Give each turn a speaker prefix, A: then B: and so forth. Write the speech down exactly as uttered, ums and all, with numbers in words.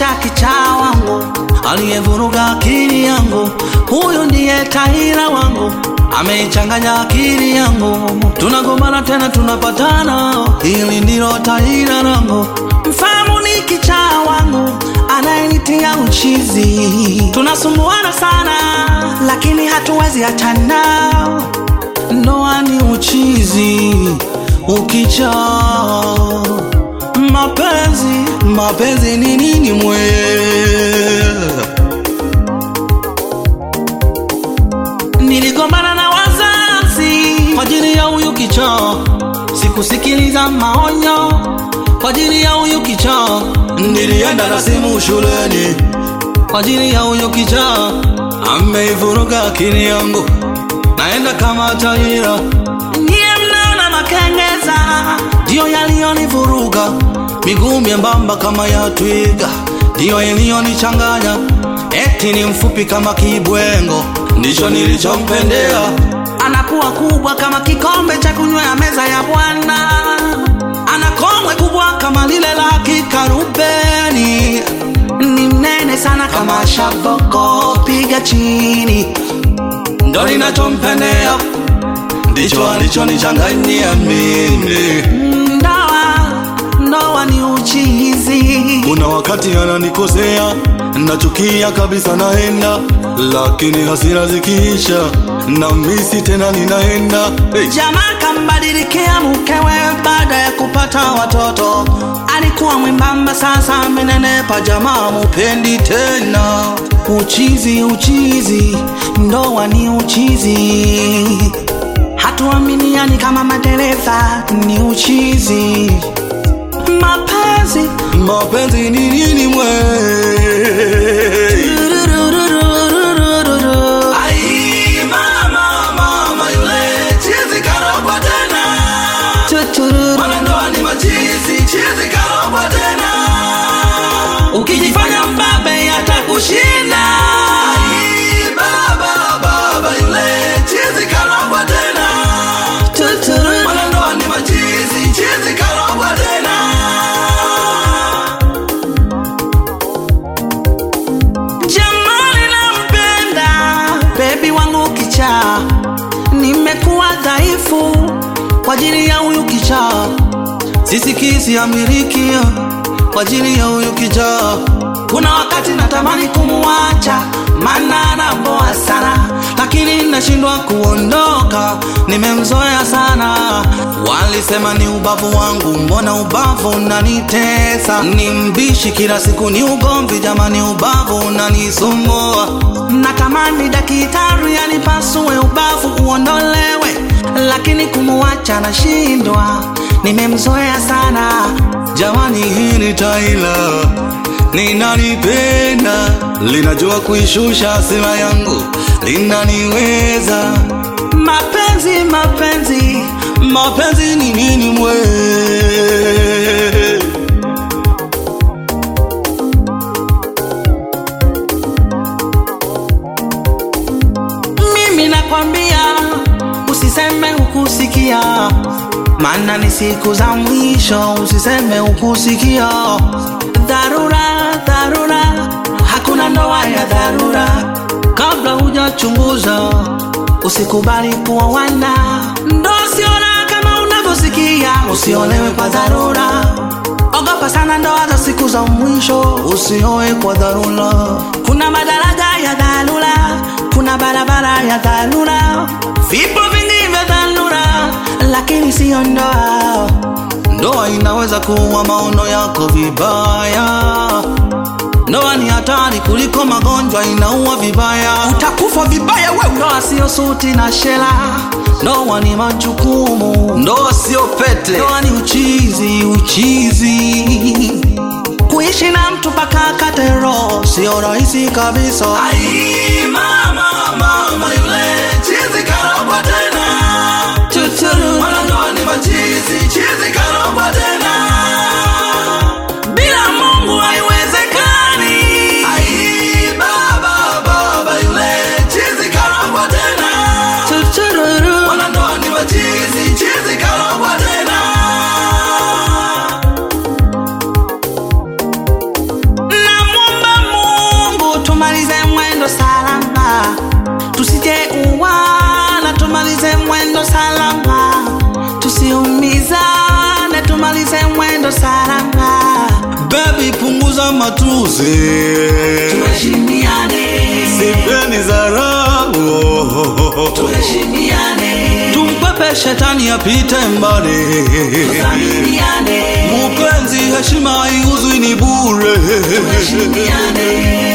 A: kumwacha kichaa wangu aliyevuruga akili yangu. Huyu ndiye Taira wangu, ameichanganya akili yangu. Tunagombana tena tunapatana, hili ndilo Taira langu. Mfahamu ni kichaa wangu, anayenitia uchizi. Tunasumbuana sana, lakini hatuwezi achana. Ndoa ni uchizi, ukichaa. Mapenzi, mapenzi ni nini mwe? Niligombana na wazazi kwa ajili ya huyu kichaa, sikusikiliza maonyo kwa ajili ya huyu kichaa. Nilienda na simu shuleni kwa ajili ya huyu kichaa, ameivuruga akili yangu, naenda kama Taira. Niye mnaona makengeza, ndio yaliyonivuruga. Miguu myembamba kama ya twiga, ndio iliyonichanganya. Eti ni mfupi kama kibwengo, ndicho nilichompendea. Anakuwa kubwa kama kikombe cha kunywea meza ya bwana. Anakomwe kubwa kama lile la kikarubeni. Ni mnene sana kama shaboko, piga chini. Ndo ninachompendea, ndicho alichonichanganyia mimi. Ndoa, ndoa ni uchizi.
B: Kuna wakati ananikosea, nachukia kabisa naenda, lakini hasira zikiisha na misi tena ninaenda.
A: Hey. Jamaa kambadilikia mkewe baada ya kupata watoto. Alikuwa mwembamba, sasa amenenepa. Jamaa mupendi tena. Uchizi, uchizi, ndoa ni uchizi. Hatuaminiani kama madereva, ni uchizi. Mapenzi,
B: mapenzi ni nini mwe?
A: Ai mama, mama yule chizi karogwa tena. Mana ndoa ni machizi, chizi karogwa tena. Ukijifanya mbabe yatakushinda. Ai baba, baba yule chizi karogwa tena. Mana ndoa ni machizi, chizi karogwa tena. Jamani nampenda baby wangu kichaa. Nimekuwa dhaifu kwa ajili ya huyu kichaa. Sisikisi Amerika kwa ajili ya huyu kichaa. Kuna wakati natamani kumuacha, maana anaboa sana, lakini nashindwa kuondoka, nimemzoea sana. Walisema ni ubavu wangu, mbona ubavu unanitesa? Ni mbishi kila siku, ni ugomvi jamani, ubavu unanisumbua. Natamani daktari anipasue ubavu uondolewe, lakini kumuacha nashindwa, nimemzoea sana.
B: Jamani hii ni Taira, ninanipenda, linajua kuishusha hasira yangu, linaniweza.
A: Mapenzi, mapenzi,
B: mapenzi ni nini mwe?
A: Mimi nakwambia usiseme ukusikia, maana ni siku za mwisho. Usiseme ukusikia. Dharura, dharura, hakuna ndoa ya dharura. Kabla hujachunguza, usikubali kuoana. Ndoa siona kama unavyosikia, usiolewe kwa dharura. Ogopa sana ndoa za siku za mwisho, usioe kwa dharura. Kuna madaraja ya dharura, kuna barabara ya dharura, vipo vingi vya dharura, lakini sio ndoa.
B: Ndoa inaweza kuwa maono yako vibaya. Ndoa ni hatari kuliko magonjwa, inaua vibaya,
A: utakufa vibaya wewe. Ndoa sio suti na shela, ndoa ni majukumu.
B: Ndoa sio pete,
A: ndoa ni uchizi, uchizi. Kuishi na mtu paka katero sio rahisi kabisa. Ai mama, mama yule chizi karogwa tena. Tuturu, mana ndoa ni machizi, chizi karogwa tena. Bila Mungu haiwezekani. Ai baba, baba yule chizi karogwa tena. Tuturu, mana ndoa ni machizi, chizi karogwa tena. Na
B: punguza matusi,
A: tuheshimiane,
B: sipeni dharau,
A: tuheshimiane,
B: tumpepe shetani apite mbali,
A: tuthaminiane,
B: mupenzi heshima iuzwi ni bure,
A: tuheshimiane.